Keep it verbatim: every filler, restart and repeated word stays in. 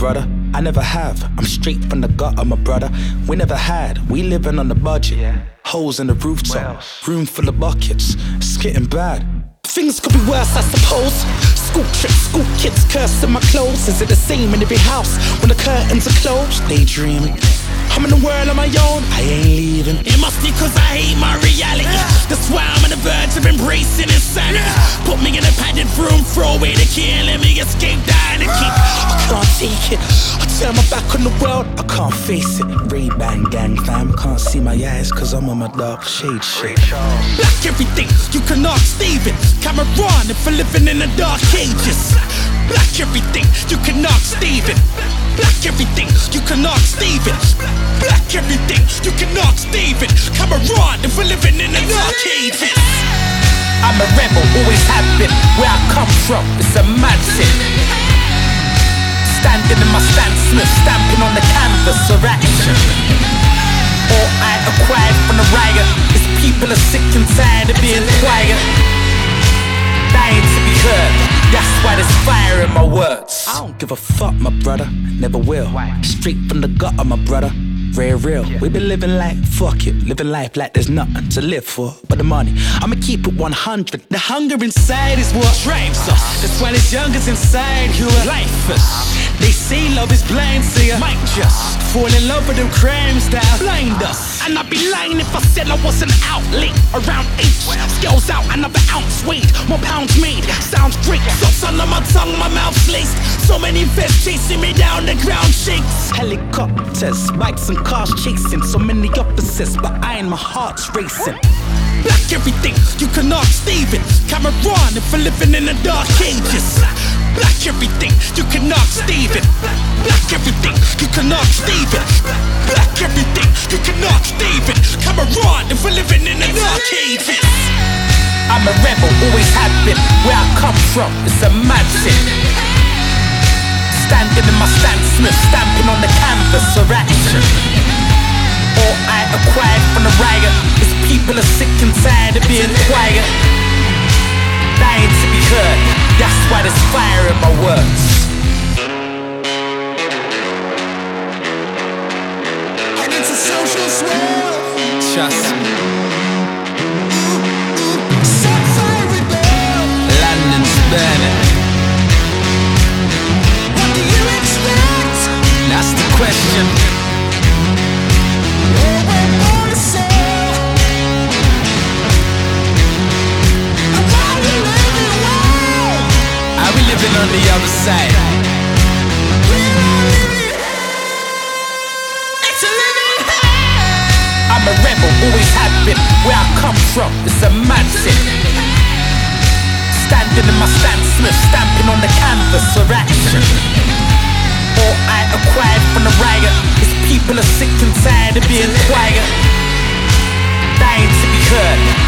brother. I never have, I'm straight from the gutter, my brother. We never had, we living on the budget. Yeah. Holes in the rooftop, room full of buckets. It's getting bad. Things could be worse, I suppose. School trips, school kids cursing my clothes. Is it the same in every house when the curtains are closed? Daydreaming, I'm in the world on my own, I ain't leaving. It must be cause I hate my reality. That's why I'm on the verge of embracing insanity. Put me in a padded room, throw away the key and let me escape, die in the key. I can't take it, I turn my back on the world, I can't face it. Ray-Ban gang fam, can't see my eyes cause I'm on my dark shade shit. Black everything, you can ask Steven Cameron if we're living in the dark ages. Black everything, you can ask Steven. Black everything, you can ask Steven. Black everything, you can ask Steven Cameron if we're living in the dark ages. I'm a rebel, always have been. Where I come from, it's a mad thing. Standing in my Stan Smith, stamping on the canvas of action. All I acquired from the riot is people are sick and tired of being quiet, dying to be heard. That's why there's fire in my words. I don't give a fuck, my brother, never will. Straight from the gutter, my brother, real, real. We been living life, fuck it, living life like there's nothing to live for but the money. I'ma keep it one hundred. The hunger inside is what drives us. That's why there's youngers inside who are lifeless. They say love is blind, so you might just fall in love with them crimes that blind us. And I'd be lying if I said I wasn't out late. Around eight, scales out, another ounce weight. More pounds made, sounds great. Sauce under my tongue, my mouth's laced. So many vests chasing me down, the ground shakes. Helicopters, bikes and cars chasing. So many opposites, but I and my heart's racing. Black everything, you can ask Steven Cameron if we're living in the dark ages. Black everything, you can ask Steven. Black everything, you can ask Steven. Black everything, you can ask Steven Cameron if we're living in the dark ages. I'm a rebel, always have been. Where I come from, it's a mad thing. Standing in my Stan Smith, stamping on the canvas of action. All I acquired from the riot is people are sick and tired of being quiet, dying to be heard. That's why there's fire in my words. And it's a social swell. Trust me. Set fire rebel. London's burning. What do you expect? That's the question. Oh, we're born to sell. And why we living well? Are we living on the other side? We're all living hell. It's a living hell. I'm a rebel, always have been. Where I come from, it's a mad thing. Standing in my Stan Smith, stamping on the canvas of action. All I acquired from the riot is people are sick and tired of being quiet, dying to be heard.